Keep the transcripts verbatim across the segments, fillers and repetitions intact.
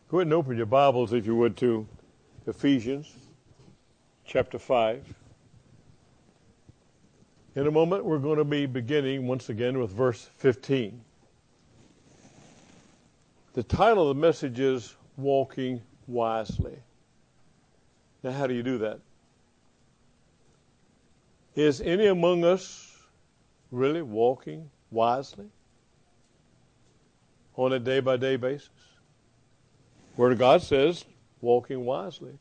Go ahead and open your Bibles, if you would, to Ephesians chapter five. In a moment, we're going to be beginning once again with verse fifteen. The title of the message is Walking Wisely. Now, how do you do that? Is any among us really walking wisely on a day-by-day basis? Word of God says, walking wisely.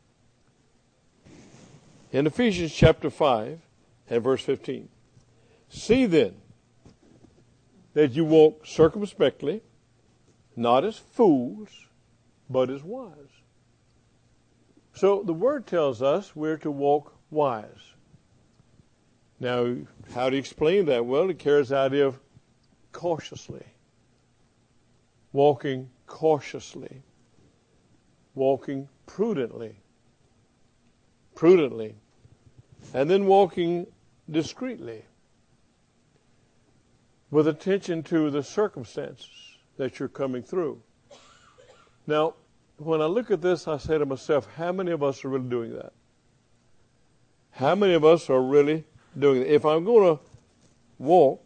In Ephesians chapter five and verse fifteen, see then that you walk circumspectly, not as fools, but as wise. So the word tells us we're to walk wise. Now, how do you explain that? Well, it carries the idea of cautiously, walking cautiously. Walking prudently, prudently, and then walking discreetly with attention to the circumstances that you're coming through. Now, when I look at this, I say to myself, how many of us are really doing that? How many of us are really doing that? If I'm going to walk,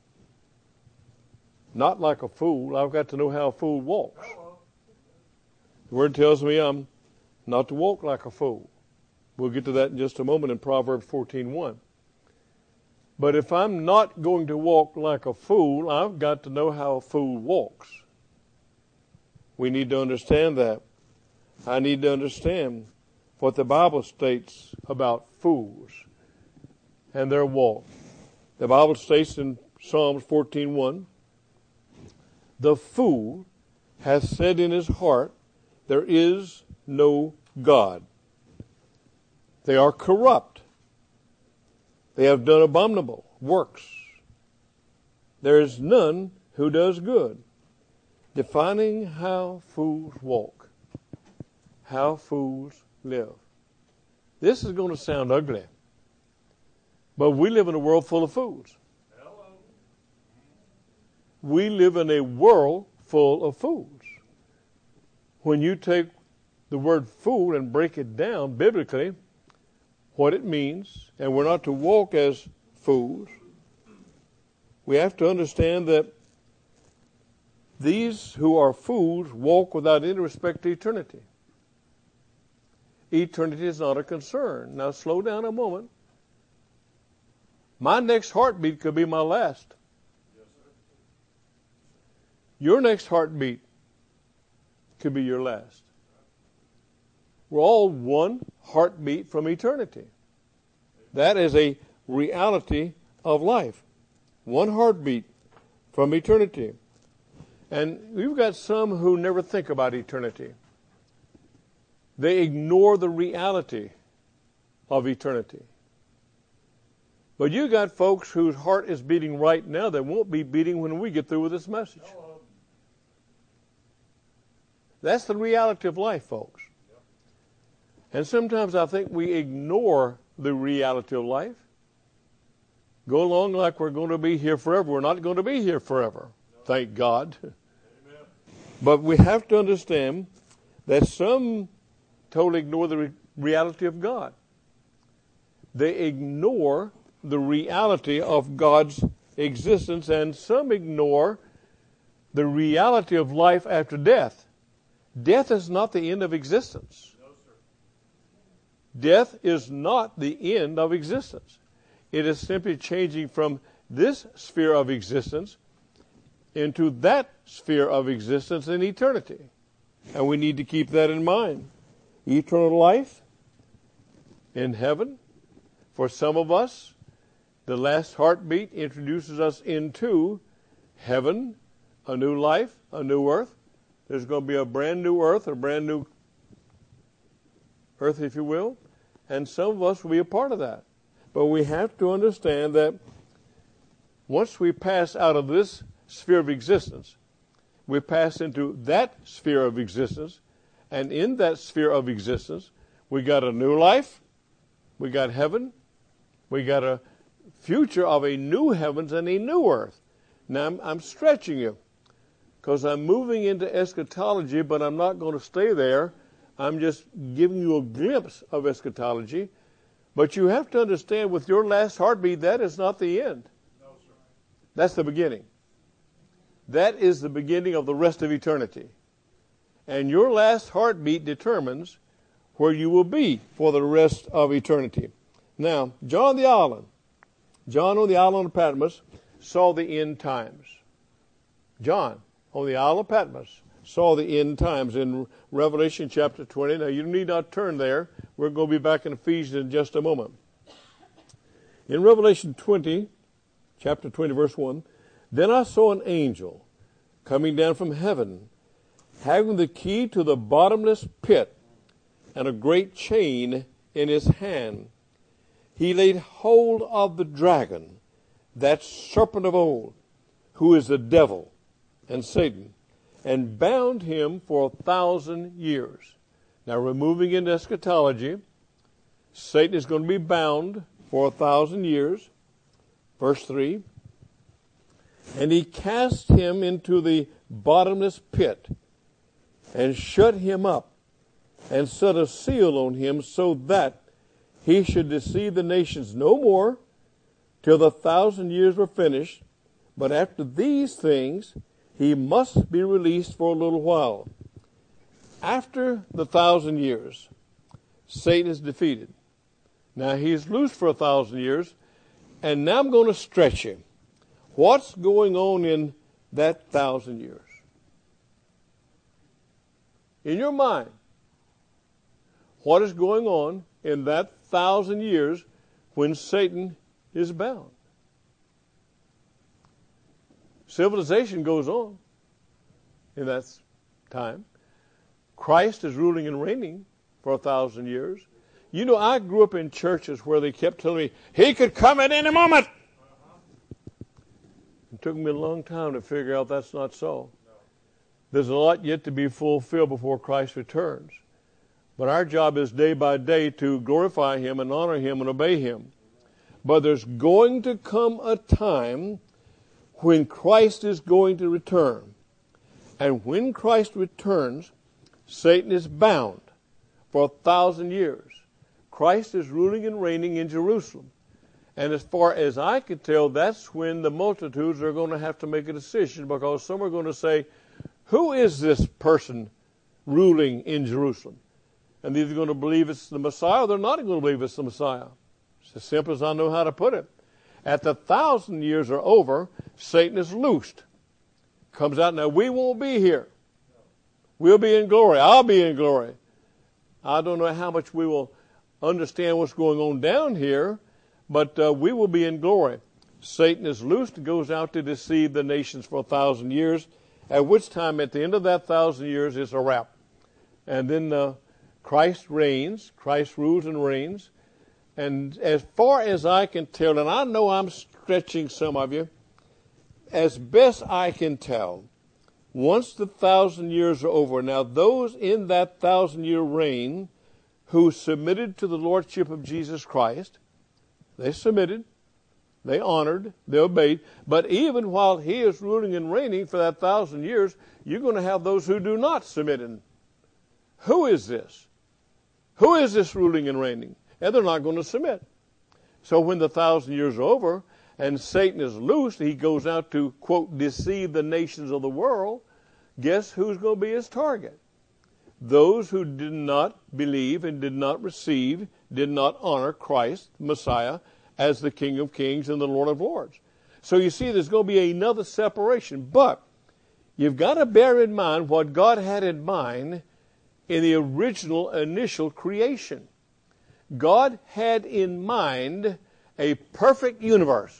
not like a fool, I've got to know how a fool walks. The word tells me I'm not to walk like a fool. We'll get to that in just a moment in Proverbs fourteen one. But if I'm not going to walk like a fool, I've got to know how a fool walks. We need to understand that. I need to understand what the Bible states about fools and their walk. The Bible states in Psalms fourteen one, the fool hath said in his heart, there is no God. They are corrupt. They have done abominable works. There is none who does good. Defining how fools walk, how fools live. This is going to sound ugly, but we live in a world full of fools. Hello. We live in a world full of fools. When you take the word fool and break it down biblically, what it means, and we're not to walk as fools, we have to understand that these who are fools walk without any respect to eternity. Eternity is not a concern. Now slow down a moment. My next heartbeat could be my last. Yes, sir. Your next heartbeat could be your last. We're all one heartbeat from eternity. That is a reality of life. One heartbeat from eternity. And we've got some who never think about eternity. They ignore the reality of eternity. But you got folks whose heart is beating right now that won't be beating when we get through with this message. That's the reality of life, folks. And sometimes I think we ignore the reality of life. Go along like we're going to be here forever. We're not going to be here forever. Thank God. Amen. But we have to understand that some totally ignore the re- reality of God. They ignore the reality of God's existence, and some ignore the reality of life after death. Death is not the end of existence. No, sir. Death is not the end of existence. It is simply changing from this sphere of existence into that sphere of existence in eternity. And we need to keep that in mind. Eternal life in heaven. For some of us, the last heartbeat introduces us into heaven, a new life, a new earth. There's going to be a brand new earth, a brand new earth, if you will, and some of us will be a part of that. But we have to understand that once we pass out of this sphere of existence, we pass into that sphere of existence, and in that sphere of existence, we got a new life, we got heaven, we got a future of a new heavens and a new earth. Now, I'm, I'm stretching you, because I'm moving into eschatology, but I'm not going to stay there. I'm just giving you a glimpse of eschatology. But you have to understand, with your last heartbeat, that is not the end. No, sir. That's the beginning. That is the beginning of the rest of eternity. And your last heartbeat determines where you will be for the rest of eternity. Now, John the island, John on the island of Patmos saw the end times. John on the island of Patmos saw the end times in Revelation chapter twenty. Now, you need not turn there. We're going to be back in Ephesians in just a moment. In Revelation twenty, chapter twenty, verse one, then I saw an angel coming down from heaven, having the key to the bottomless pit and a great chain in his hand. He laid hold of the dragon, that serpent of old, who is the devil and Satan, and bound him for a thousand years. Now, we're moving into eschatology. Satan is going to be bound for a thousand years. Verse three. And he cast him into the bottomless pit and shut him up and set a seal on him, so that he should deceive the nations no more till the thousand years were finished. But after these things, he must be released for a little while. After the thousand years, Satan is defeated. Now he's loose for a thousand years, and now I'm going to stretch him. What's going on in that thousand years? In your mind, what is going on in that thousand years when Satan is bound? Civilization goes on in that time. Christ is ruling and reigning for a thousand years. You know, I grew up in churches where they kept telling me, he could come at any moment. It took me a long time to figure out that's not so. There's a lot yet to be fulfilled before Christ returns. But our job is day by day to glorify him and honor him and obey him. But there's going to come a time when Christ is going to return. And when Christ returns, Satan is bound for a thousand years. Christ is ruling and reigning in Jerusalem. And as far as I can tell, that's when the multitudes are going to have to make a decision, because some are going to say, who is this person ruling in Jerusalem? And they're either going to believe it's the Messiah, or they're not going to believe it's the Messiah. It's as simple as I know how to put it. At the thousand years are over, Satan is loosed. Comes out. Now, we won't be here. We'll be in glory. I'll be in glory. I don't know how much we will understand what's going on down here, but uh, we will be in glory. Satan is loosed and goes out to deceive the nations for a thousand years, at which time, at the end of that thousand years, it's a wrap. And then uh, Christ reigns. Christ rules and reigns. And as far as I can tell, and I know I'm stretching some of you, as best I can tell, once the thousand years are over, now those in that thousand-year reign who submitted to the lordship of Jesus Christ, they submitted, they honored, they obeyed. But even while he is ruling and reigning for that thousand years, you're going to have those who do not submit. Who is this? Who is this ruling and reigning? And they're not going to submit. So when the thousand years are over and Satan is loosed, he goes out to, quote, deceive the nations of the world. Guess who's going to be his target? Those who did not believe and did not receive, did not honor Christ, Messiah, as the King of Kings and the Lord of Lords. So you see, there's going to be another separation. But you've got to bear in mind what God had in mind in the original initial creation. God had in mind a perfect universe,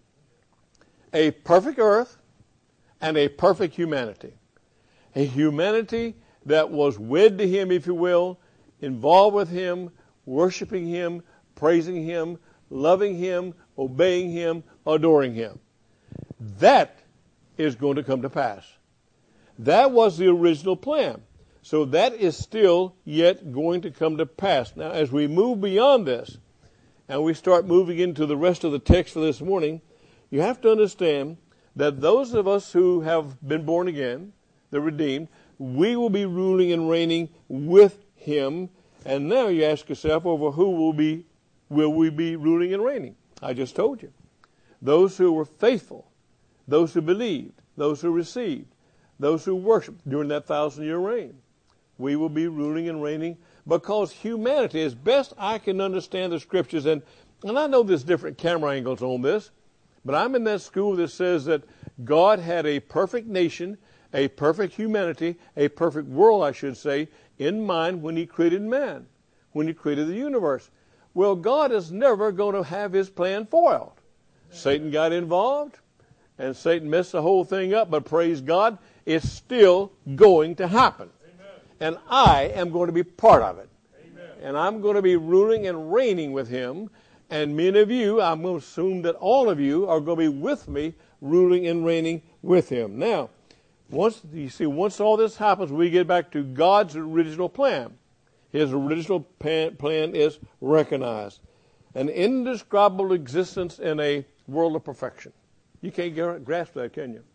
a perfect earth, and a perfect humanity. A humanity that was wed to him, if you will, involved with him, worshiping him, praising him, loving him, obeying him, adoring him. That is going to come to pass. That was the original plan. So that is still yet going to come to pass. Now, as we move beyond this, and we start moving into the rest of the text for this morning, you have to understand that those of us who have been born again, the redeemed. We will be ruling and reigning with him. And now you ask yourself, over who will be will we be ruling and reigning? I just told you. Those who were faithful, those who believed, those who received, those who worshiped during that thousand-year reign. We will be ruling and reigning because humanity, as best I can understand the scriptures, and, and I know there's different camera angles on this, but I'm in that school that says that God had a perfect nation, a perfect humanity, a perfect world, I should say, in mind when he created man, when he created the universe. Well, God is never going to have his plan foiled. Satan got involved, and Satan messed the whole thing up, but praise God, it's still going to happen. Amen. And I am going to be part of it. Amen. And I'm going to be ruling and reigning with him. And many of you, I'm going to assume that all of you are going to be with me, ruling and reigning with him. Now, once you see, once all this happens, we get back to God's original plan. His original plan is recognized. An indescribable existence in a world of perfection. You can't grasp that, can you?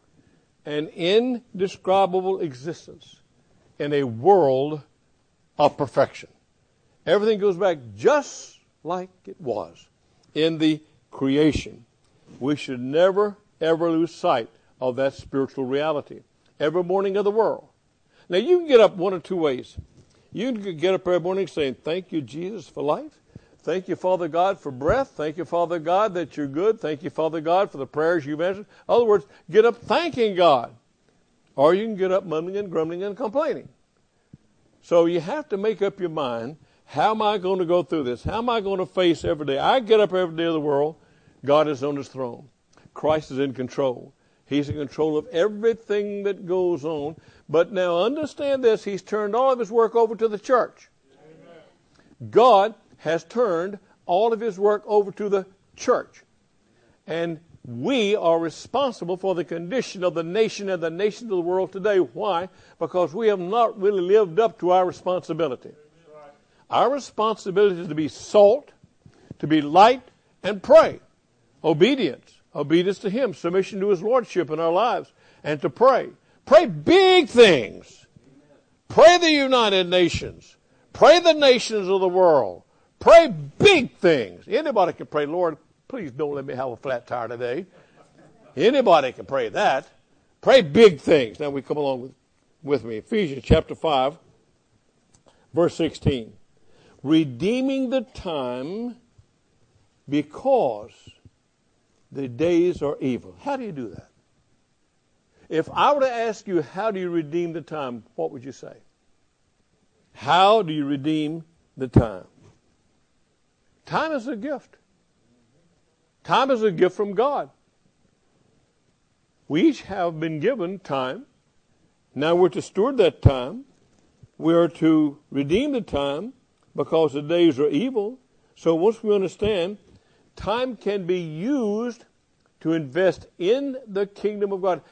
An indescribable existence in a world of perfection. Everything goes back just like it was in the creation. We should never, ever lose sight of that spiritual reality. Every morning of the world. Now, you can get up one of two ways. You can get up every morning saying, thank you, Jesus, for life. Thank you, Father God, for breath. Thank you, Father God, that you're good. Thank you, Father God, for the prayers you've answered. In other words, get up thanking God. Or you can get up mumbling and grumbling and complaining. So you have to make up your mind, how am I going to go through this? How am I going to face every day? I get up every day of the world. God is on his throne. Christ is in control. He's in control of everything that goes on. But now understand this, he's turned all of his work over to the church. Amen. God has turned all of his work over to the church. And we are responsible for the condition of the nation and the nations of the world today. Why? Because we have not really lived up to our responsibility. Our responsibility is to be salt, to be light, and pray. Obedience. Obedience to him. Submission to his lordship in our lives. And to pray. Pray big things. Pray the United Nations. Pray the nations of the world. Pray big things. Anybody can pray, Lord, please don't let me have a flat tire today. Anybody can pray that. Pray big things. Now we come along with, with me. Ephesians chapter five, verse sixteen. Redeeming the time because the days are evil. How do you do that? If I were to ask you, how do you redeem the time, what would you say? How do you redeem the time? Time is a gift. Time is a gift from God. We each have been given time. Now we're to steward that time. We are to redeem the time because the days are evil. So once we understand, time can be used to invest in the kingdom of God.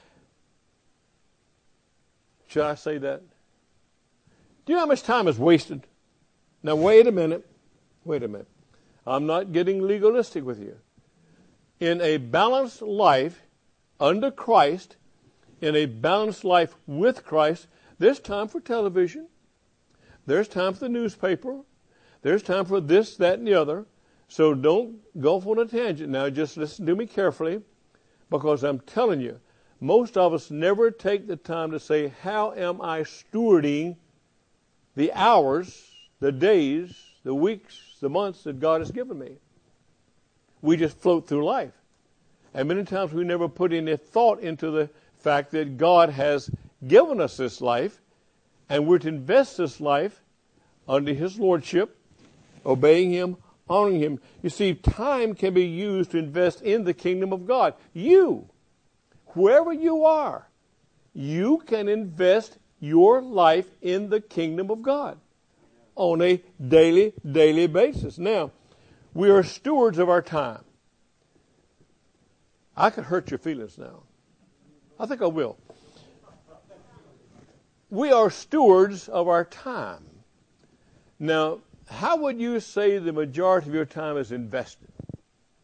Should I say that? Do you know how much time is wasted? Now wait a minute. Wait a minute. I'm not getting legalistic with you. In a balanced life under Christ, in a balanced life with Christ, there's time for television. There's time for the newspaper. There's time for this, that, and the other. So don't go off on a tangent now. Just listen to me carefully, because I'm telling you, most of us never take the time to say, how am I stewarding the hours, the days, the weeks, the months that God has given me? We just float through life. And many times we never put any thought into the fact that God has given us this life, and we're to invest this life under his lordship, obeying him, honoring him. You see, time can be used to invest in the kingdom of God. You, whoever you are, you can invest your life in the kingdom of God on a daily, daily basis. Now, we are stewards of our time. I could hurt your feelings now. I think I will. We are stewards of our time. Now, how would you say the majority of your time is invested?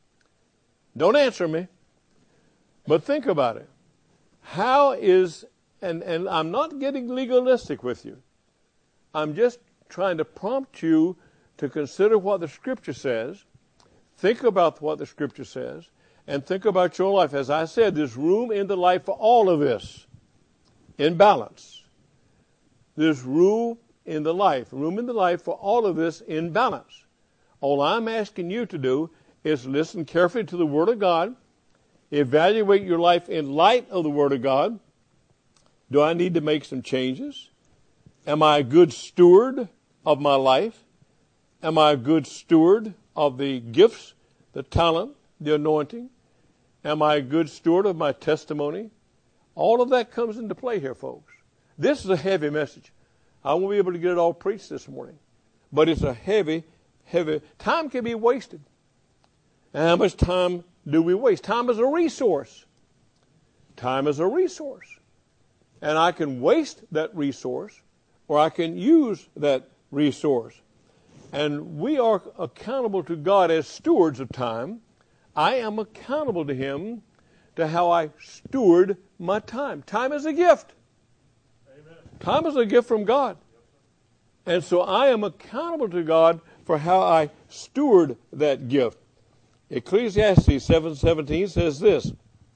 Don't answer me, but think about it. How is and, and I'm not getting legalistic with you. I'm just trying to prompt you to consider what the Scripture says, think about what the Scripture says, and think about your life. As I said, there's room in the life for all of this in balance. There's room in the life, room in the life for all of this in balance. All I'm asking you to do is listen carefully to the Word of God, evaluate your life in light of the Word of God. Do I need to make some changes? Am I a good steward of my life? Am I a good steward of the gifts, the talent, the anointing? Am I a good steward of my testimony? All of that comes into play here, folks. This is a heavy message. I won't be able to get it all preached this morning. But it's a heavy, heavy. Time can be wasted. And how much time do we waste? Time is a resource. Time is a resource. And I can waste that resource, or I can use that resource. And we are accountable to God as stewards of time. I am accountable to Him to how I steward my time. Time is a gift. Amen. Time is a gift from God. And so I am accountable to God for how I steward that gift. Ecclesiastes seven seventeen says this,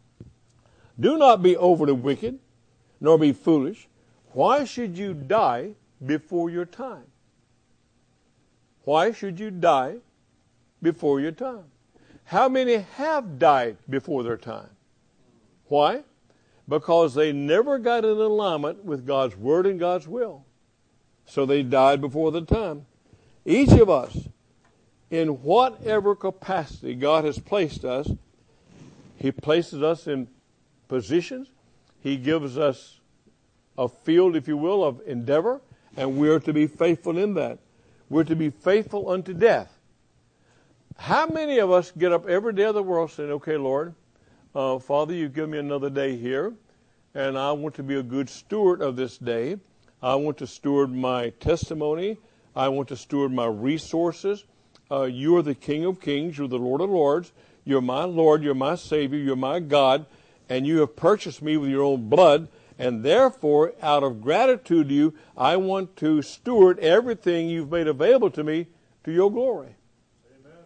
"Do not be overly wicked, nor be foolish. Why should you die before your time?" Why should you die before your time? How many have died before their time? Why? Because they never got in alignment with God's Word and God's will. So they died before the time. Each of us, in whatever capacity God has placed us, He places us in positions. He gives us a field, if you will, of endeavor, and we are to be faithful in that. We're to be faithful unto death. How many of us get up every day of the world saying, okay, Lord, uh, Father, you've given me another day here, and I want to be a good steward of this day. I want to steward my testimony. I want to steward my resources. Uh, you are the King of Kings. You're the Lord of Lords. You're my Lord. You're my Savior. You're my God. And you have purchased me with your own blood. And therefore, out of gratitude to you, I want to steward everything you've made available to me to your glory. Amen.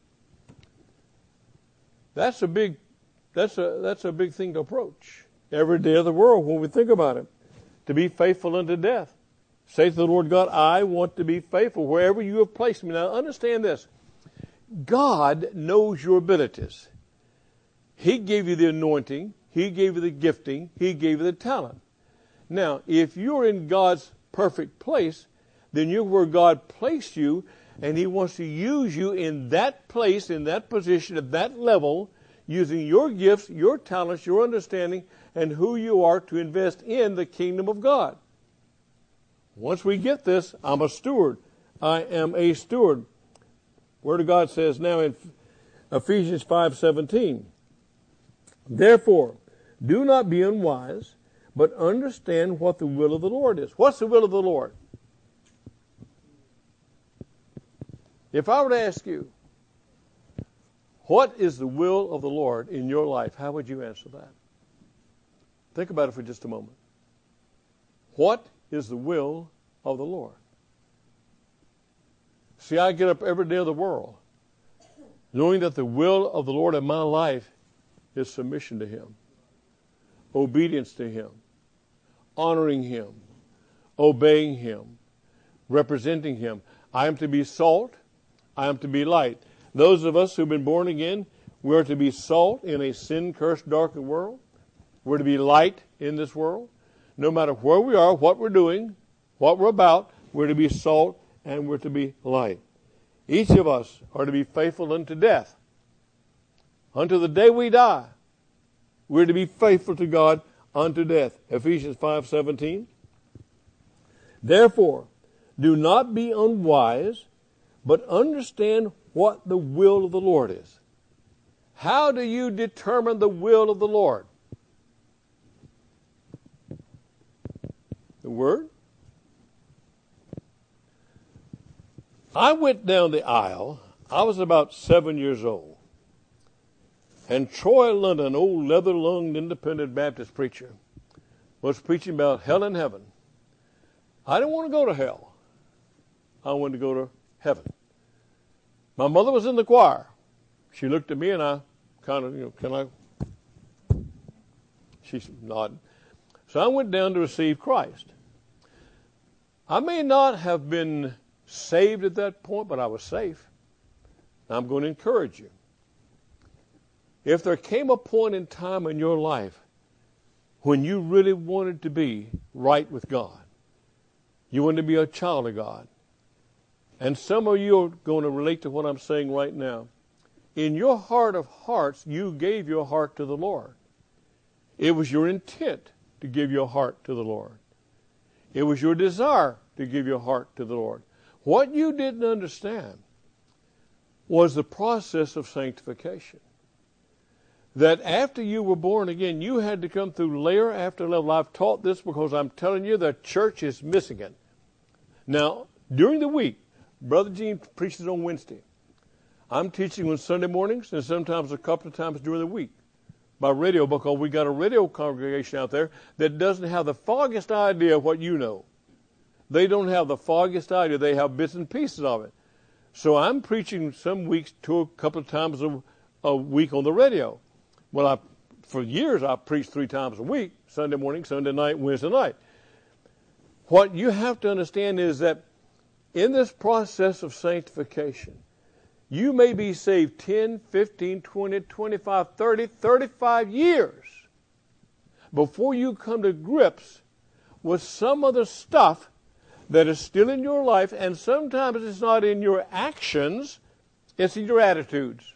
That's a big, that's a that's a big thing to approach every day of the world when we think about it. To be faithful unto death. Say to the Lord God, I want to be faithful wherever you have placed me. Now understand this. God knows your abilities. He gave you the anointing. He gave you the gifting. He gave you the talent. Now, if you're in God's perfect place, then you're where God placed you, and He wants to use you in that place, in that position, at that level, using your gifts, your talents, your understanding, and who you are to invest in the kingdom of God. Once we get this, I'm a steward. I am a steward. Word of God says now in Ephesians five seventeen, "Therefore, do not be unwise, but understand what the will of the Lord is." What's the will of the Lord? If I were to ask you, what is the will of the Lord in your life, how would you answer that? Think about it for just a moment. What is the will of the Lord? See, I get up every day of the world knowing that the will of the Lord in my life is submission to Him, obedience to Him, honoring Him, obeying Him, representing Him. I am to be salt. I am to be light. Those of us who've been born again, we are to be salt in a sin-cursed, darkened world. We're to be light in this world. No matter where we are, what we're doing, what we're about, we're to be salt and we're to be light. Each of us are to be faithful unto death. Unto the day we die, we're to be faithful to God unto death. Ephesians five seventeen. "Therefore, do not be unwise, but understand what the will of the Lord is." How do you determine the will of the Lord? The Word. I went down the aisle. I was about seven years old. And Troy London, old leather-lunged independent Baptist preacher, was preaching about hell and heaven. I didn't want to go to hell. I wanted to go to heaven. My mother was in the choir. She looked at me and I kind of, you know, can I? She nodded. So I went down to receive Christ. I may not have been saved at that point, but I was safe. I'm going to encourage you. If there came a point in time in your life when you really wanted to be right with God, you wanted to be a child of God, and some of you are going to relate to what I'm saying right now. In your heart of hearts, you gave your heart to the Lord. It was your intent to give your heart to the Lord. It was your desire to give your heart to the Lord. What you didn't understand was the process of sanctification. That after you were born again, you had to come through layer after level. I've taught this because I'm telling you the church is missing it. Now, during the week, Brother Gene preaches on Wednesday. I'm teaching on Sunday mornings and sometimes a couple of times during the week by radio, because we got a radio congregation out there that doesn't have the foggiest idea of what you know. They don't have the foggiest idea. They have bits and pieces of it. So I'm preaching some weeks to a couple of times a, a week on the radio. Well, I, for years I preached three times a week, Sunday morning, Sunday night, Wednesday night. What you have to understand is that in this process of sanctification, you may be saved ten, fifteen, twenty, twenty-five, thirty, thirty-five years before you come to grips with some of the stuff that is still in your life, and sometimes it's not in your actions, it's in your attitudes.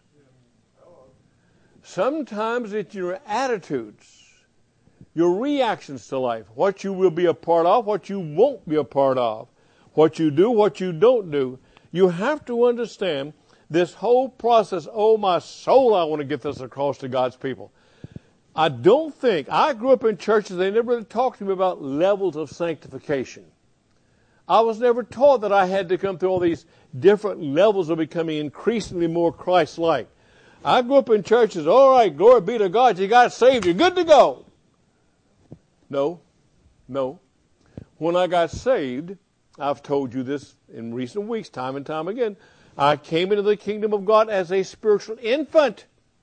Sometimes it's your attitudes, your reactions to life, what you will be a part of, what you won't be a part of, what you do, what you don't do. You have to understand this whole process. Oh, my soul, I want to get this across to God's people. I don't think, I grew up in churches, they never really talked to me about levels of sanctification. I was never taught that I had to come through all these different levels of becoming increasingly more Christ-like. I grew up in churches, all right, glory be to God, you got saved, you're good to go. No, no. When I got saved, I've told you this in recent weeks, time and time again, I came into the kingdom of God as a spiritual infant,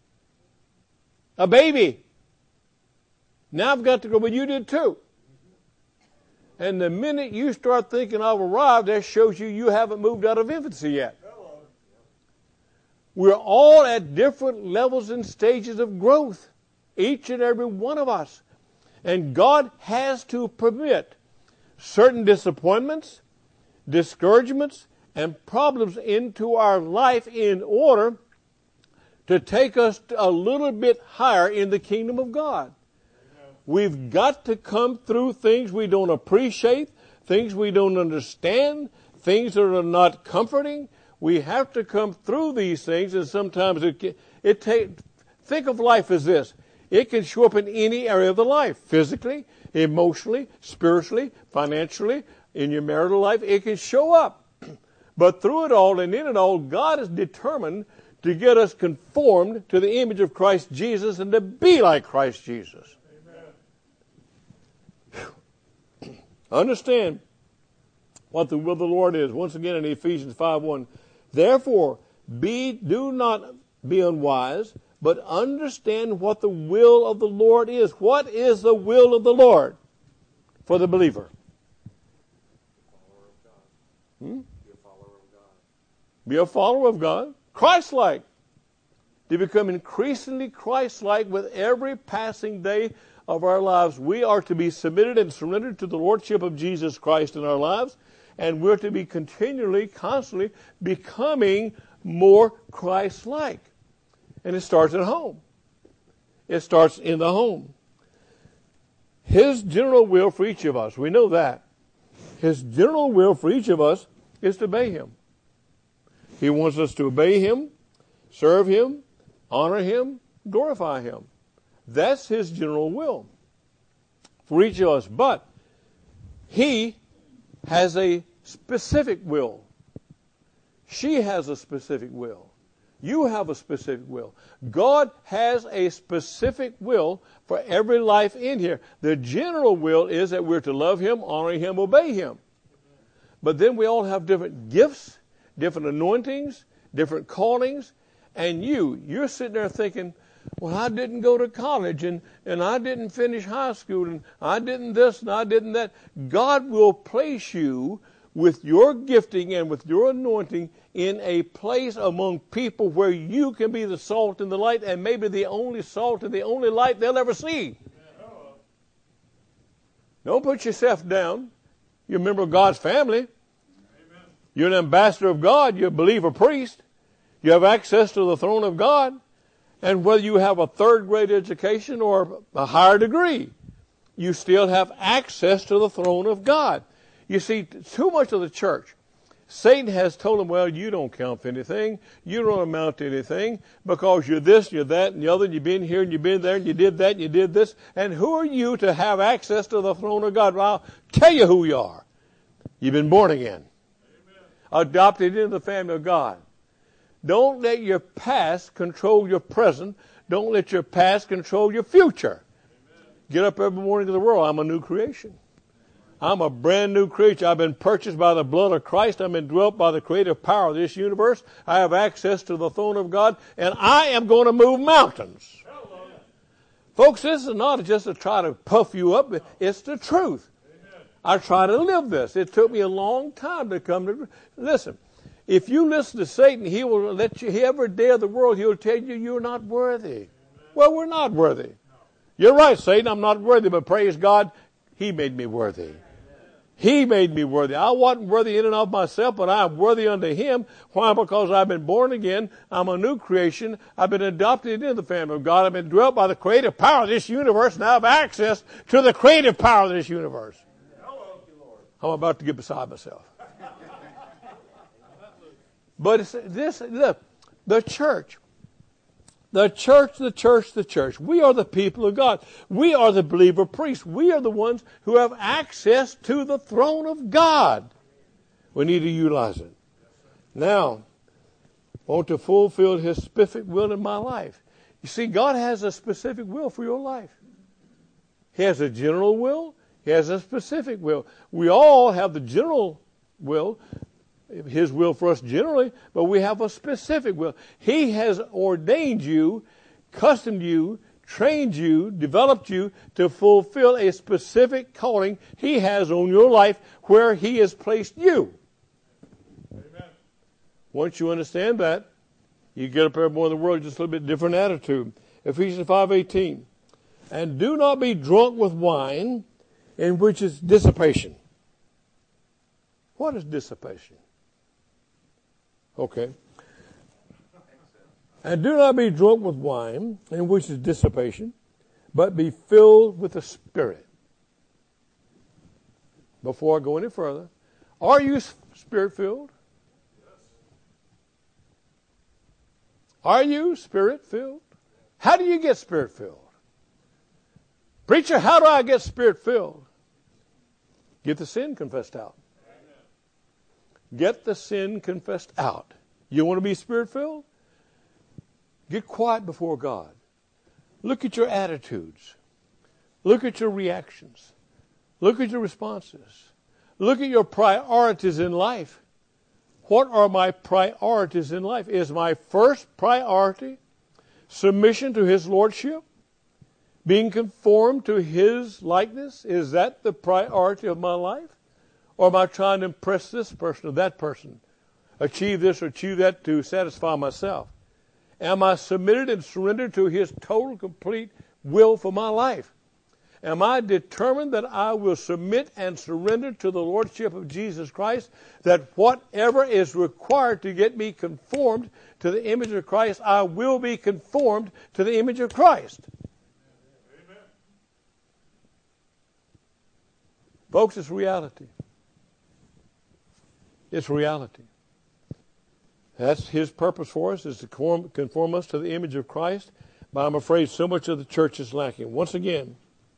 a baby. Now I've got to go, but you did too. And the minute you start thinking I've arrived, that shows you you haven't moved out of infancy yet. We're all at different levels and stages of growth, each and every one of us. And God has to permit certain disappointments, discouragements, and problems into our life in order to take us a little bit higher in the kingdom of God. We've got to come through things we don't appreciate, things we don't understand, things that are not comforting. We have to come through these things, and sometimes it, it take, think of life as this. It can show up in any area of the life, physically, emotionally, spiritually, financially, in your marital life. It can show up. But through it all and in it all, God is determined to get us conformed to the image of Christ Jesus and to be like Christ Jesus. Understand what the will of the Lord is. Once again in Ephesians five one. Therefore, be, do not be unwise, but understand what the will of the Lord is. What is the will of the Lord for the believer? Hmm? Be a follower of God. Be a follower of God. Christ-like. To become increasingly Christ-like with every passing day of our lives. We are to be submitted and surrendered to the Lordship of Jesus Christ in our lives, and we're to be continually, constantly becoming more Christ-like. And it starts at home. It starts in the home. His general will for each of us, we know that. His general will for each of us is to obey Him. He wants us to obey Him, serve Him, honor Him, glorify Him. That's His general will for each of us. But He has a specific will. She has a specific will. You have a specific will. God has a specific will for every life in here. The general will is that we're to love Him, honor Him, obey Him. But then we all have different gifts, different anointings, different callings. And you, you're sitting there thinking, well, I didn't go to college, and, and I didn't finish high school, and I didn't this, and I didn't that. God will place you with your gifting and with your anointing in a place among people where you can be the salt and the light, and maybe the only salt and the only light they'll ever see. Don't put yourself down. You're a member of God's family. Amen. You're an ambassador of God. You're a believer priest. You have access to the throne of God. And whether you have a third grade education or a higher degree, you still have access to the throne of God. You see, too much of the church, Satan has told them, well, you don't count for anything. You don't amount to anything because you're this, you're that, and the other, and you've been here, and you've been there, and you did that, and you did this. And who are you to have access to the throne of God? Well, I'll tell you who you are. You've been born again. Amen. Adopted into the family of God. Don't let your past control your present. Don't let your past control your future. Amen. Get up every morning to the world. I'm a new creation. I'm a brand new creature. I've been purchased by the blood of Christ. I'm indwelt by the creative power of this universe. I have access to the throne of God, and I am going to move mountains. Hello. Folks, this is not just to try to puff you up. It's the truth. Amen. I try to live this. It took me a long time to come to... Listen, if you listen to Satan, he will let you... Every day of the world, he'll tell you you're not worthy. Amen. Well, we're not worthy. No. You're right, Satan, I'm not worthy, but praise God, He made me worthy. He made me worthy. I wasn't worthy in and of myself, but I am worthy unto Him. Why? Because I've been born again. I'm a new creation. I've been adopted into the family of God. I've been dwelt by the creative power of this universe. Now I have access to the creative power of this universe. Hello. I'm about to get beside myself. But it's this, look, the church. The church, the church, the church. We are the people of God. We are the believer priests. We are the ones who have access to the throne of God. We need to utilize it. Now, I want to fulfill His specific will in my life. You see, God has a specific will for your life. He has a general will. He has a specific will. We all have the general will, His will for us generally, but we have a specific will. He has ordained you, customed you, trained you, developed you to fulfill a specific calling He has on your life where He has placed you. Amen. Once you understand that, you get up every morning in the world just a little bit different attitude. Ephesians five eighteen. And do not be drunk with wine, in which is dissipation. What is dissipation? Okay. And do not be drunk with wine, in which is dissipation, but be filled with the Spirit. Before I go any further, are you Spirit-filled? Yes. Are you Spirit-filled? How do you get Spirit-filled? Preacher, how do I get Spirit-filled? Get the sin confessed out. Get the sin confessed out. You want to be Spirit-filled? Get quiet before God. Look at your attitudes. Look at your reactions. Look at your responses. Look at your priorities in life. What are my priorities in life? Is my first priority submission to His Lordship? Being conformed to His likeness? Is that the priority of my life? Or am I trying to impress this person or that person? Achieve this or achieve that to satisfy myself? Am I submitted and surrendered to His total, complete will for my life? Am I determined that I will submit and surrender to the Lordship of Jesus Christ, that whatever is required to get me conformed to the image of Christ, I will be conformed to the image of Christ? Amen. Folks, it's reality. It's reality. That's His purpose for us, is to conform, conform us to the image of Christ. But I'm afraid so much of the church is lacking. Once again,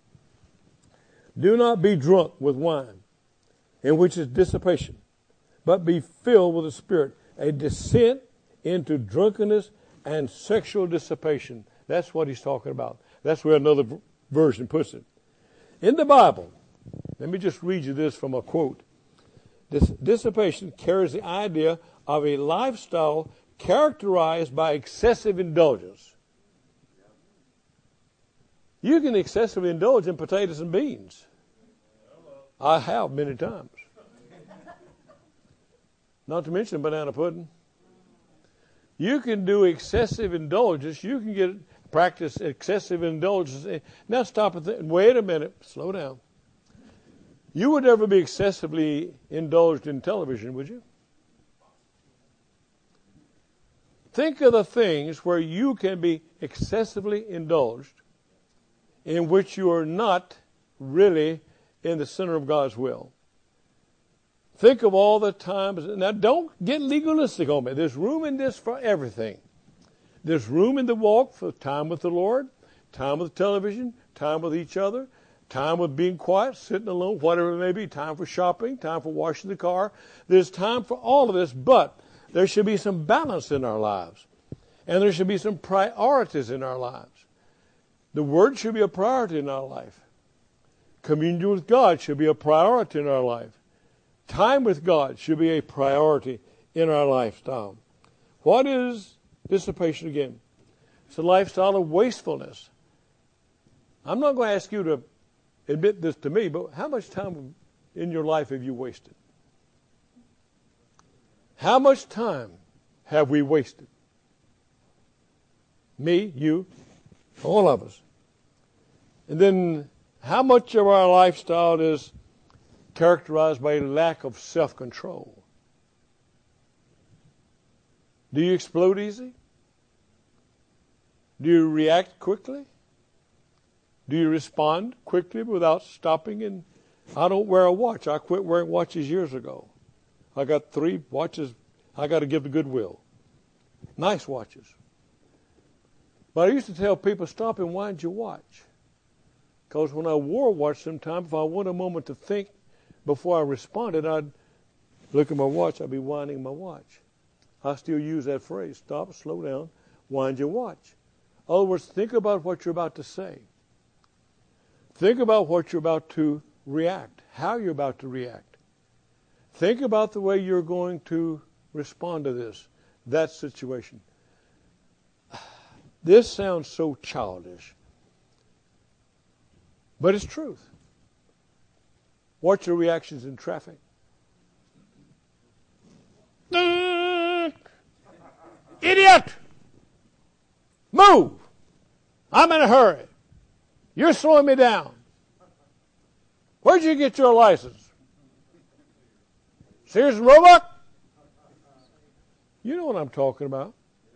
do not be drunk with wine, in which is dissipation, but be filled with the Spirit. A descent into drunkenness and sexual dissipation. That's what he's talking about. That's where another v- version puts it. In the Bible, let me just read you this from a quote. This dissipation carries the idea of a lifestyle characterized by excessive indulgence. You can excessively indulge in potatoes and beans. I have many times. Not to mention banana pudding. You can do excessive indulgence. You can get practice excessive indulgence. Now stop and think. Wait a minute. Slow down. You would never be excessively indulged in television, would you? Think of the things where you can be excessively indulged, in which you are not really in the center of God's will. Think of all the times. Now, don't get legalistic on me. There's room in this for everything. There's room in the walk for time with the Lord, time with television, time with each other, time with being quiet, sitting alone, whatever it may be, time for shopping, time for washing the car. There's time for all of this, but there should be some balance in our lives. And there should be some priorities in our lives. The Word should be a priority in our life. Communion with God should be a priority in our life. Time with God should be a priority in our lifestyle. What is dissipation again? It's a lifestyle of wastefulness. I'm not going to ask you to admit this to me, but how much time in your life have you wasted? How much time have we wasted? Me, you, all of us. And then how much of our lifestyle is characterized by a lack of self-control? Do you explode easy? Do you react quickly? Do you respond quickly without stopping? And I don't wear a watch. I quit wearing watches years ago. I got three watches I got to give to Goodwill. Nice watches. But I used to tell people, stop and wind your watch. Because when I wore a watch sometimes, if I want a moment to think before I responded, I'd look at my watch, I'd be winding my watch. I still use that phrase, stop, slow down, wind your watch. In other words, think about what you're about to say. Think about what you're about to react, how you're about to react. Think about the way you're going to respond to this, that situation. This sounds so childish, but it's truth. Watch your reactions in traffic. Idiot! Move! I'm in a hurry. You're slowing me down. Where'd you get your license? Sears and Roebuck? You know what I'm talking about.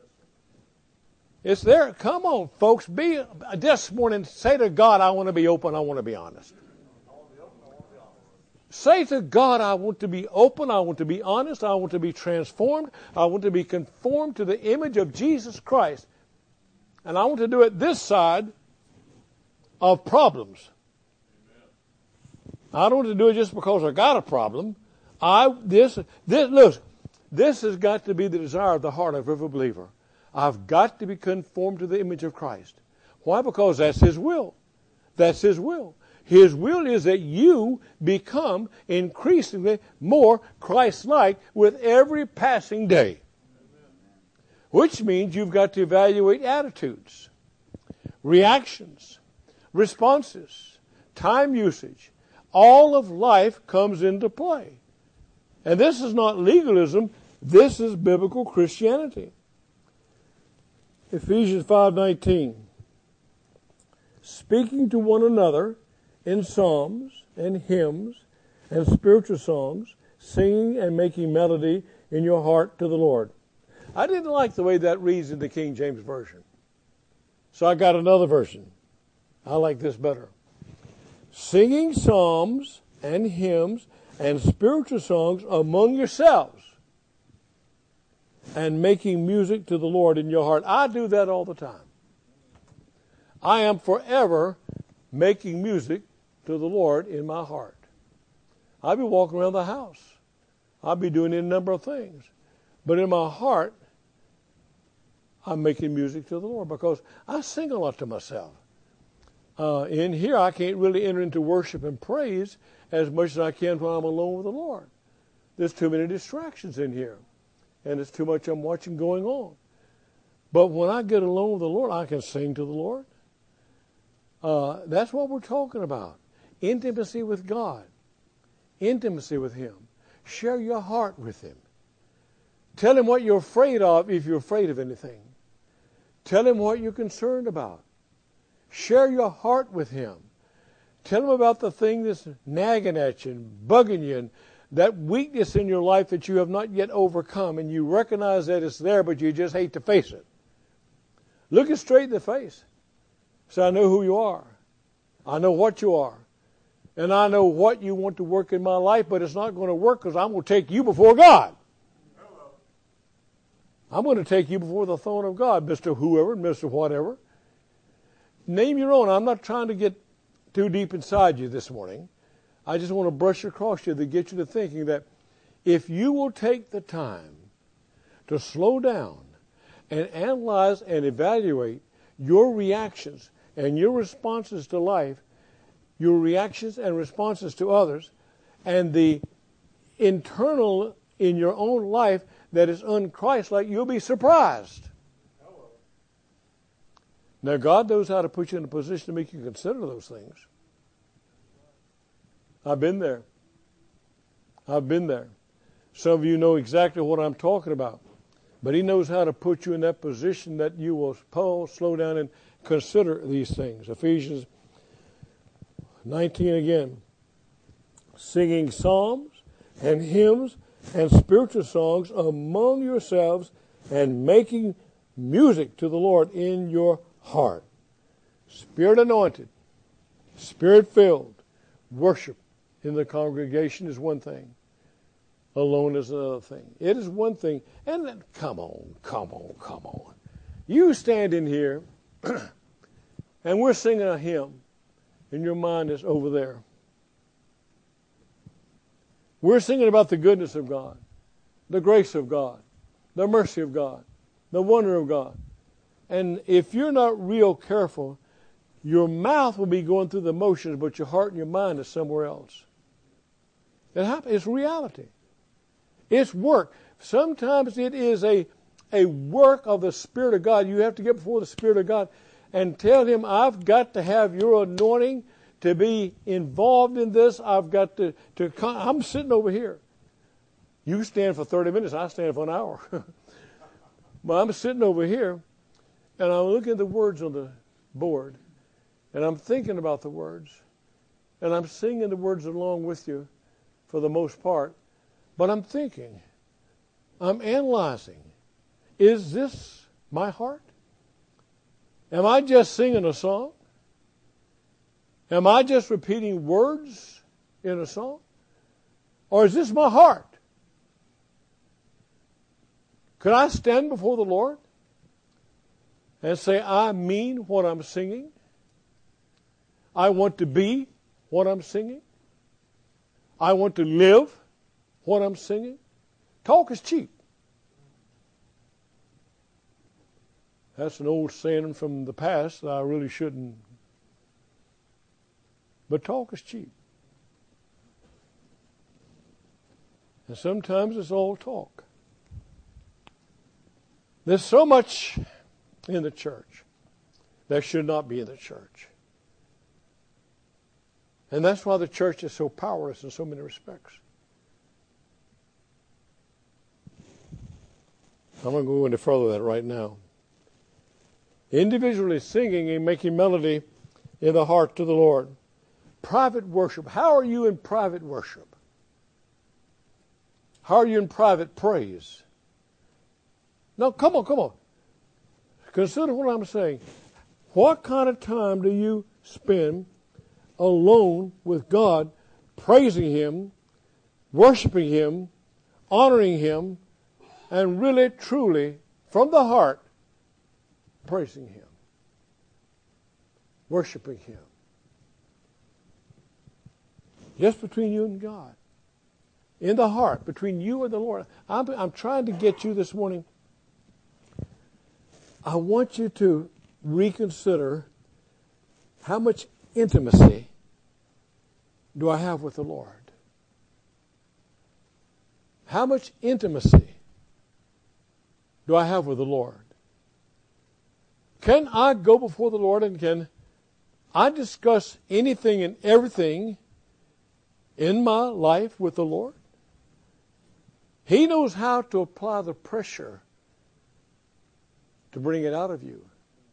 It's there. Come on, folks. Be this morning. Say to God, I want to be open. I want to be honest. Say to God, I want to be open. I want to be honest. I want to be transformed. I want to be conformed to the image of Jesus Christ. And I want to do it this side of problems. I don't want to do it just because I got a problem. I this this look. This has got to be the desire of the heart of every believer. I've got to be conformed to the image of Christ. Why? Because that's His will. That's His will. His will is that you become increasingly more Christ-like with every passing day. Which means you've got to evaluate attitudes, reactions, responses, time usage. All of life comes into play. And this is not legalism. This is biblical Christianity. Ephesians five nineteen. Speaking to one another in psalms and hymns and spiritual songs, singing and making melody in your heart to the Lord. I didn't like the way that reads in the King James Version. So I got another version. I like this better. Singing psalms and hymns and spiritual songs among yourselves and making music to the Lord in your heart. I do that all the time. I am forever making music to the Lord in my heart. I'll be walking around the house. I'll be doing a number of things. But in my heart, I'm making music to the Lord because I sing a lot to myself. Uh, in here, I can't really enter into worship and praise as much as I can when I'm alone with the Lord. There's too many distractions in here, and it's too much I'm watching going on. But when I get alone with the Lord, I can sing to the Lord. Uh, that's what we're talking about. Intimacy with God. Intimacy with Him. Share your heart with Him. Tell Him what you're afraid of if you're afraid of anything. Tell Him what you're concerned about. Share your heart with Him. Tell Him about the thing that's nagging at you and bugging you, and that weakness in your life that you have not yet overcome, and you recognize that it's there, but you just hate to face it. Look it straight in the face. Say, I know who you are. I know what you are. And I know what you want to work in my life, but it's not going to work because I'm going to take you before God. Hello. I'm going to take you before the throne of God, Mister Whoever, Mister Whatever. Name your own. I'm not trying to get too deep inside you this morning. I just want to brush across you to get you to thinking that if you will take the time to slow down and analyze and evaluate your reactions and your responses to life, your reactions and responses to others, and the internal in your own life that is un-Christ-like, you'll be surprised. Hello. Now, God knows how to put you in a position to make you consider those things. I've been there. I've been there. Some of you know exactly what I'm talking about. But He knows how to put you in that position that you will pause, slow down, and consider these things. Ephesians nineteen again. Singing psalms and hymns and spiritual songs among yourselves and making music to the Lord in your heart. Spirit anointed, Spirit filled worship in the congregation is one thing. Alone is another thing. It is one thing. And then, come on, come on, come on. You stand in here and we're singing a hymn and your mind is over there. We're singing about the goodness of God, the grace of God, the mercy of God, the wonder of God. And if you're not real careful, your mouth will be going through the motions, but your heart and your mind is somewhere else. It happens. It's reality. It's work. Sometimes it is a, a work of the Spirit of God. You have to get before the Spirit of God and tell Him, I've got to have your anointing to be involved in this. I've got to, to come. I'm sitting over here. You stand for thirty minutes. I stand for an hour. But I'm sitting over here, and I'm looking at the words on the board, and I'm thinking about the words, and I'm singing the words along with you for the most part. But I'm thinking, I'm analyzing, is this my heart? Am I just singing a song? Am I just repeating words in a song? Or is this my heart? Could I stand before the Lord and say, I mean what I'm singing? I want to be what I'm singing? I want to live what I'm singing? Talk is cheap. That's an old saying from the past that I really shouldn't. But talk is cheap. And sometimes it's all talk. There's so much in the church that should not be in the church. And that's why the church is so powerless in so many respects. I'm going to go into further than that right now. Individually singing and making melody in the heart to the Lord. Private worship. How are you in private worship? How are you in private praise? No, come on, come on. Consider what I'm saying. What kind of time do you spend alone with God, praising Him, worshiping Him, honoring Him, and really, truly, from the heart, praising Him, worshiping Him? Just between you and God. In the heart, between you and the Lord. I'm, I'm trying to get you this morning I want you to reconsider how much intimacy do I have with the Lord? How much intimacy do I have with the Lord? Can I go before the Lord and can I discuss anything and everything in my life with the Lord? He knows how to apply the pressure to bring it out of you.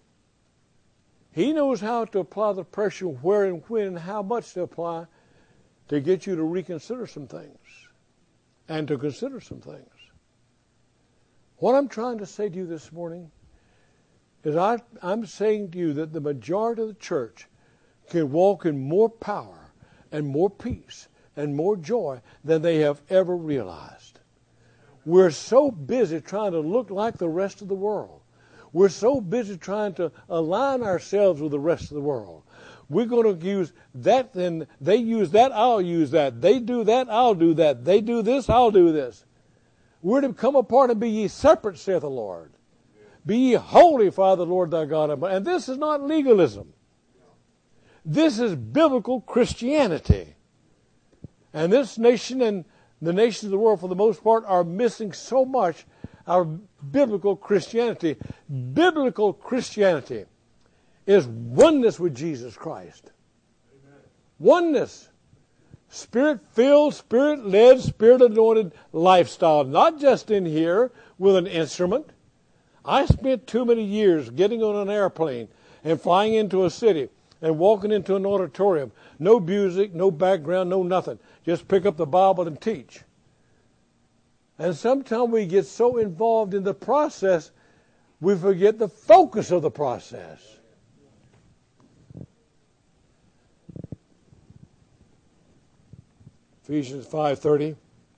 He knows how to apply the pressure, where and when and how much to apply to get you to reconsider some things and to consider some things. What I'm trying to say to you this morning is I, I'm saying to you that the majority of the church can walk in more power and more peace and more joy than they have ever realized. We're so busy trying to look like the rest of the world. We're so busy trying to align ourselves with the rest of the world. We're going to use that, then they use that, I'll use that. They do that, I'll do that. They do this, I'll do this. We're to come apart and be ye separate, saith the Lord. Be ye holy, for I, the Lord thy God am. And this is not legalism. This is biblical Christianity. And this nation and the nations of the world, for the most part, are missing so much our biblical Christianity. Biblical Christianity is oneness with Jesus Christ. Amen. Oneness. Spirit-filled, Spirit-led, Spirit-anointed lifestyle. Not just in here with an instrument. I spent too many years getting on an airplane and flying into a city and walking into an auditorium. No music, no background, no nothing. Just pick up the Bible and teach. And sometimes we get so involved in the process, we forget the focus of the process. Ephesians five thirty.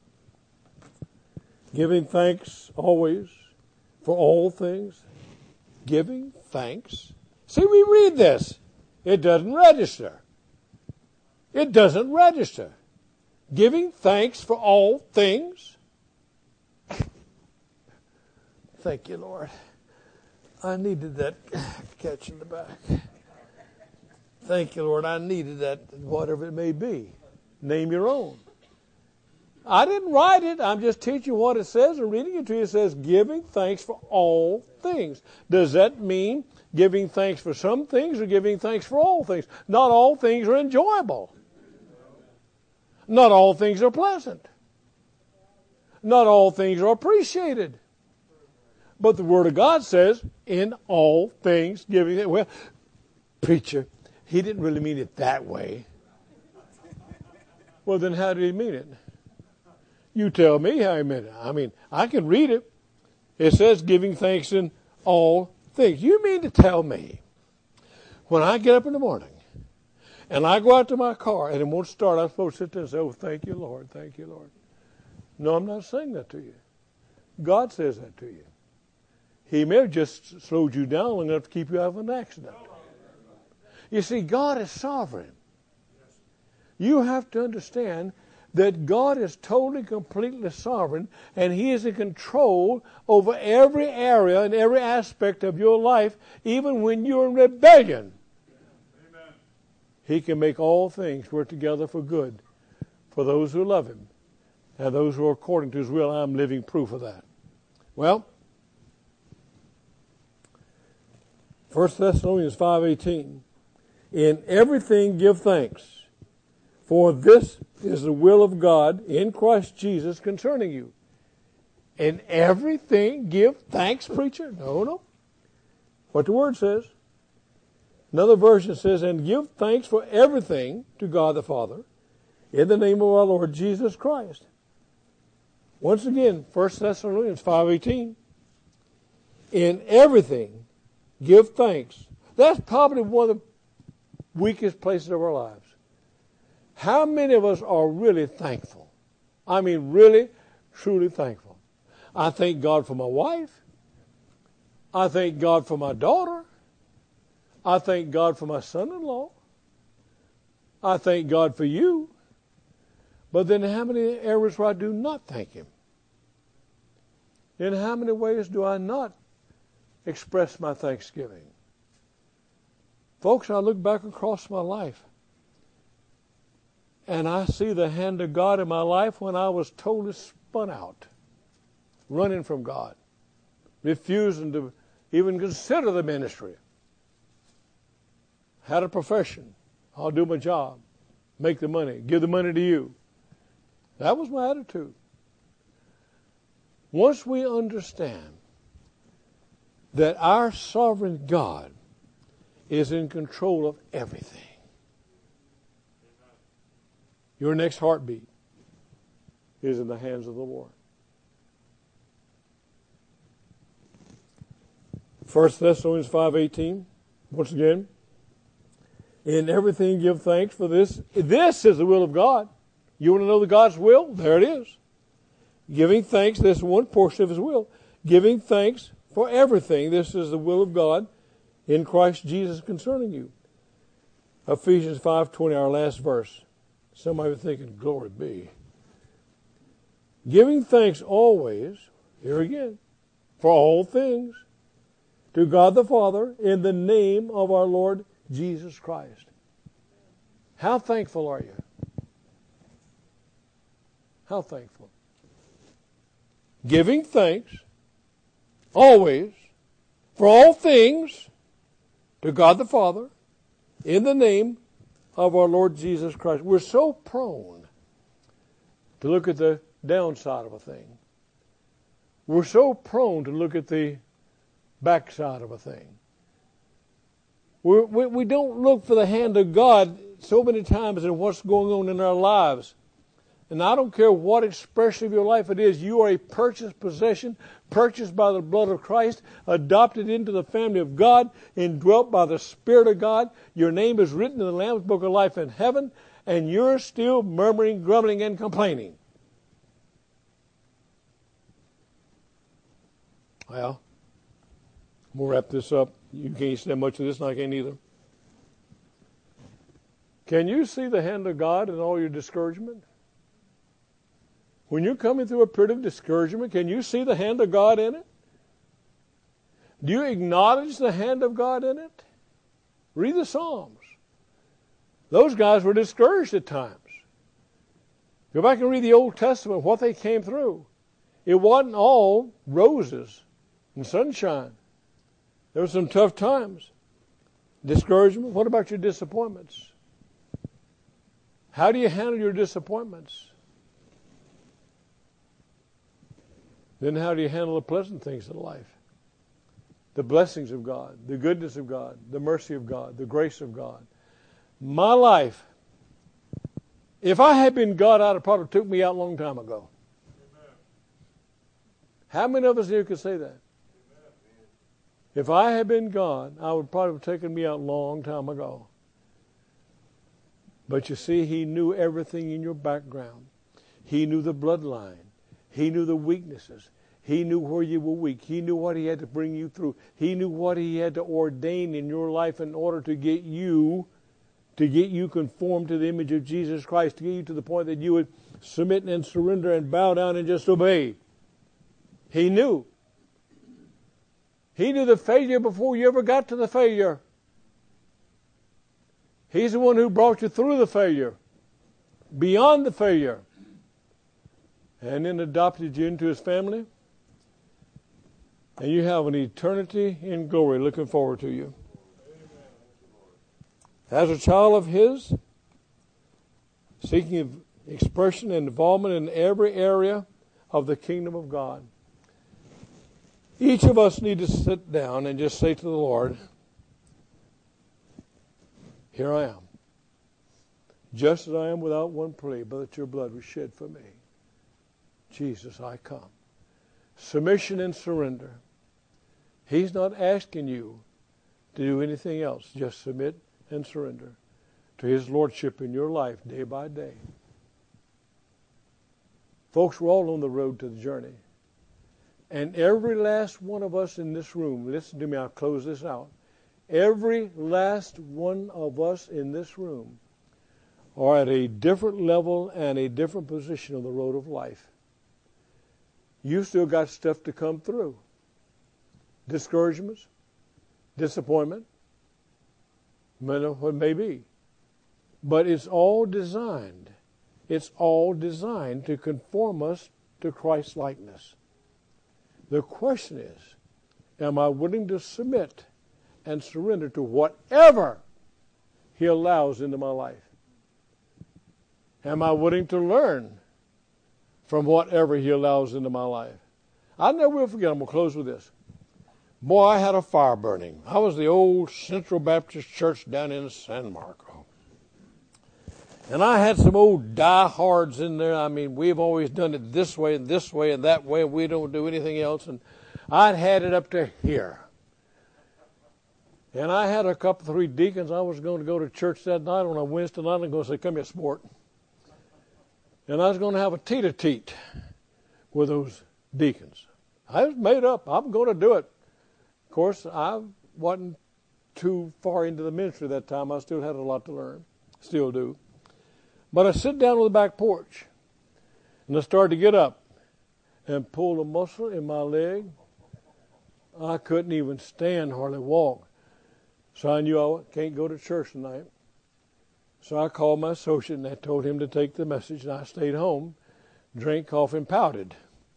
Giving thanks always for all things. Giving thanks. See, we read this. It doesn't register. It doesn't register. Giving thanks for all things. Thank you, Lord. I needed that catch in the back. Thank you, Lord. I needed that, whatever it may be. Name your own. I didn't write it. I'm just teaching what it says and reading it to you. It says, giving thanks for all things. Does that mean giving thanks for some things or giving thanks for all things? Not all things are enjoyable. Not all things are pleasant. Not all things are appreciated. But the Word of God says, in all things giving. Well, preacher, he didn't really mean it that way. Well, then how did he mean it? You tell me how he meant it. I mean, I can read it. It says giving thanks in all things. You mean to tell me when I get up in the morning and I go out to my car and it won't start, I'm supposed to sit there and say, oh, thank you, Lord, thank you, Lord. No, I'm not saying that to you. God says that to you. He may have just slowed you down long enough to keep you out of an accident. You see, God is sovereign. You have to understand that God is totally, completely sovereign, and He is in control over every area and every aspect of your life, even when you're in rebellion. Amen. He can make all things work together for good for those who love Him and those who are according to His will. I'm living proof of that. Well, First Thessalonians five eighteen. In everything give thanks, for this is the will of God in Christ Jesus concerning you. In everything give thanks, preacher? No, no. What the Word says. Another version says, and give thanks for everything to God the Father in the name of our Lord Jesus Christ. Once again, First Thessalonians five eighteen. In everything give thanks. That's probably one of the weakest places of our lives. How many of us are really thankful? I mean, really, truly thankful. I thank God for my wife. I thank God for my daughter. I thank God for my son-in-law. I thank God for you. But then how many areas where I do not thank Him? In how many ways do I not express my thanksgiving? Folks, I look back across my life and I see the hand of God in my life when I was totally spun out, running from God, refusing to even consider the ministry. Had a profession. I'll do my job, make the money, give the money to you. That was my attitude. Once we understand that our sovereign God is in control of everything, your next heartbeat is in the hands of the Lord. First Thessalonians five eighteen, once again, in everything give thanks, for this this is the will of God. You want to know the God's will? There it is. Giving thanks, this is one portion of His will. Giving thanks for everything. This is the will of God in Christ Jesus concerning you. Ephesians five twenty, our last verse. Somebody was thinking, glory be. Giving thanks always, here again, for all things, to God the Father, in the name of our Lord Jesus Christ. How thankful are you? How thankful? Giving thanks, always, for all things, to God the Father, in the name of our Lord Jesus Christ. We're so prone to look at the downside of a thing. We're so prone to look at the backside of a thing. We're, we we don't look for the hand of God so many times in what's going on in our lives. And I don't care what expression of your life it is, you are a purchased possession, purchased by the blood of Christ, adopted into the family of God, indwelt by the Spirit of God. Your name is written in the Lamb's Book of Life in heaven, and you're still murmuring, grumbling, and complaining. Well, we'll wrap this up. You can't stand much of this, and I can't either. Can you see the hand of God in all your discouragement? When you're coming through a period of discouragement, can you see the hand of God in it? Do you acknowledge the hand of God in it? Read the Psalms. Those guys were discouraged at times. Go back and read the Old Testament, what they came through. It wasn't all roses and sunshine. There were some tough times. Discouragement. What about your disappointments? How do you handle your disappointments? Then how do you handle the pleasant things of life? The blessings of God, the goodness of God, the mercy of God, the grace of God. My life, if I had been God, I'd have probably took me out a long time ago. Amen. How many of us here could say that? Amen. If I had been God, I would probably have taken me out a long time ago. But you see, He knew everything in your background. He knew the bloodline. He knew the weaknesses. He knew where you were weak. He knew what He had to bring you through. He knew what He had to ordain in your life in order to get you, to get you conformed to the image of Jesus Christ, to get you to the point that you would submit and surrender and bow down and just obey. He knew. He knew the failure before you ever got to the failure. He's the one who brought you through the failure, beyond the failure, and then adopted you into His family. And you have an eternity in glory looking forward to you. As a child of His, seeking expression and involvement in every area of the kingdom of God. Each of us need to sit down and just say to the Lord, here I am. Just as I am without one plea, but that your blood was shed for me. Jesus, I come. Submission and surrender. He's not asking you to do anything else. Just submit and surrender to His Lordship in your life day by day. Folks, we're all on the road to the journey. And every last one of us in this room, listen to me, I'll close this out. Every last one of us in this room are at a different level and a different position on the road of life. You still got stuff to come through. discouragements, disappointment, what it may be. But it's all designed. It's all designed to conform us to Christ's likeness. The question is, am I willing to submit and surrender to whatever He allows into my life? Am I willing to learn from whatever He allows into my life? I never will forget, I'm going to close with this. Boy, I had a fire burning. I was the old Central Baptist Church down in San Marco. And I had some old diehards in there. I mean, we've always done it this way and this way and that way, and we don't do anything else. And I'd had it up to here. And I had a couple, three deacons. I was going to go to church that night on a Wednesday night and go say, come here, sport. And I was going to have a teet-a-teet with those deacons. I was made up. I'm going to do it. Of course, I wasn't too far into the ministry that time. I still had a lot to learn. Still do. But I sit down on the back porch, and I started to get up and pull a muscle in my leg. I couldn't even stand, hardly walk. So I knew I can't go to church tonight. So I called my associate, and I told him to take the message, and I stayed home, drank coffee, and pouted.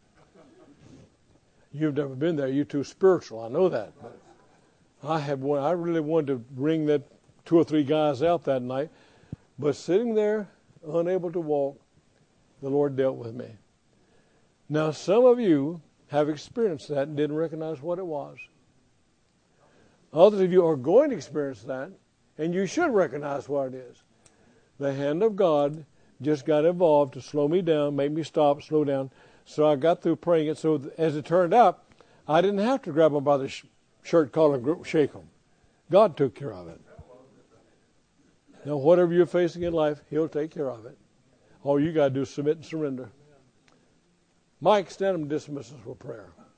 You've never been there. You're too spiritual. I know that. But I had one. I really wanted to bring that two or three guys out that night. But sitting there, unable to walk, the Lord dealt with me. Now, some of you have experienced that and didn't recognize what it was. Others of you are going to experience that, and you should recognize what it is. The hand of God just got involved to slow me down, make me stop, slow down. So I got through praying it. So as it turned out, I didn't have to grab them by the sh- shirt collar and shake them. God took care of it. Now, whatever you're facing in life, He'll take care of it. All you got to do is submit and surrender. Mike, stand and dismiss us with prayer.